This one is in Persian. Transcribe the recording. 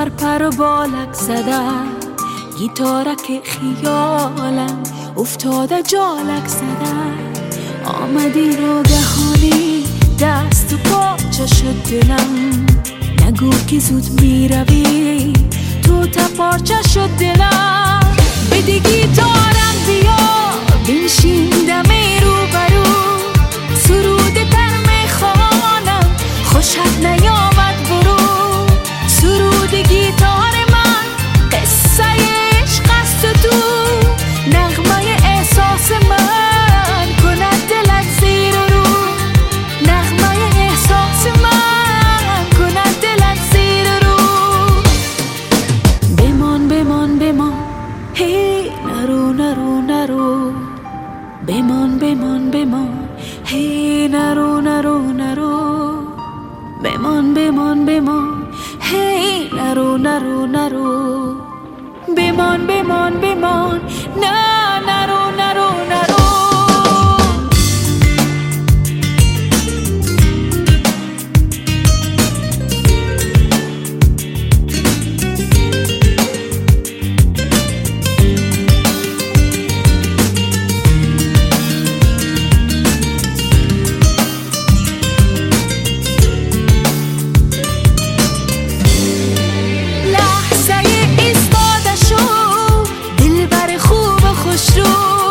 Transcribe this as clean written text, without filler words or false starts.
سر پر و بالک زده، گیتارک خیالم افتاده جالک زده. آمدی ناگهانی دست و پاچه شد دلم، نگو که زود میروی تو تا پارچه شد دلم. بده گیتارم بیا بنشین دم رو برو، سرود تر میخوانم خوشت نیامد برو. سرود گیتار من قصه عشق است و تو، نغمه احساس من کند دلت زیر و رو. نغمه احساس من کند دلت زیر و رو. بمان بمان بمان هی نرو نرو نرو، بمان بمان بمان هی نرو نرو نرو. بمان بمان بمان هی نرو نرو نرو. بمان بمان بمان نه نرو نرو نرو. لحظه ایستاده شو دلبر خوب و خوش رو،